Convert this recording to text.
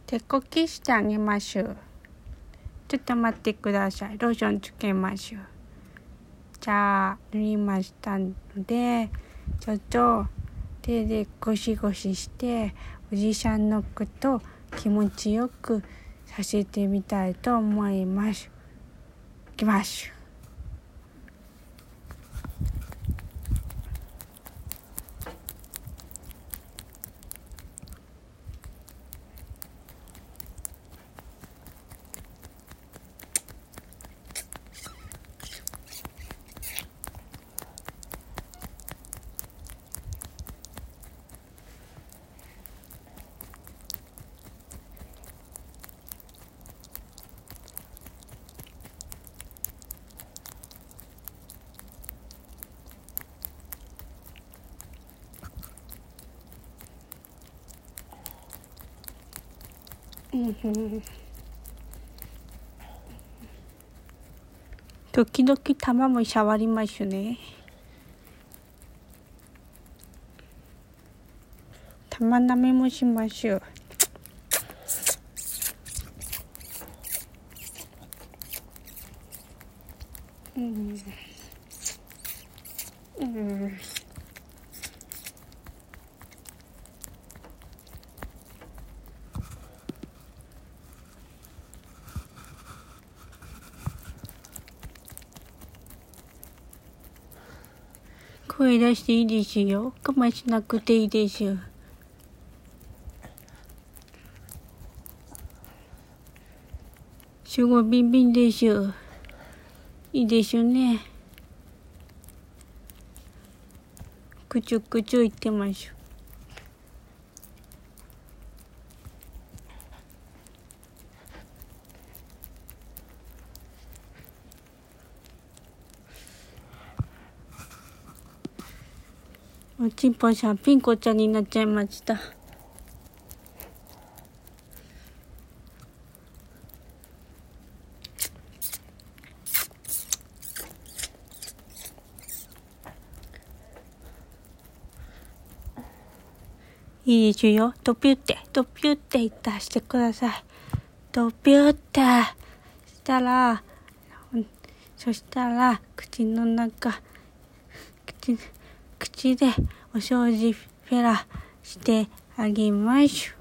手こきしてあげましょう。ちょっと待ってください。ローションつけましょう。じゃあ塗りましたので、ちょっと手でゴシゴシしておじさんのこと気持ちよくさせてみたいと思います。いきます。時々玉も触りますね。玉舐めもしましょう。声出していいですよ。我慢しなくていいですよ。すごいビンビンですよ。いいですよね。くちゅくちゅ言ってます。おちんぽさん、ピンコちゃんになっちゃいました。いいですよ。ドピュって、ドピュっていったしてください。ドピュってそしたら、口の中、口でお掃除フェラしてあげましょう。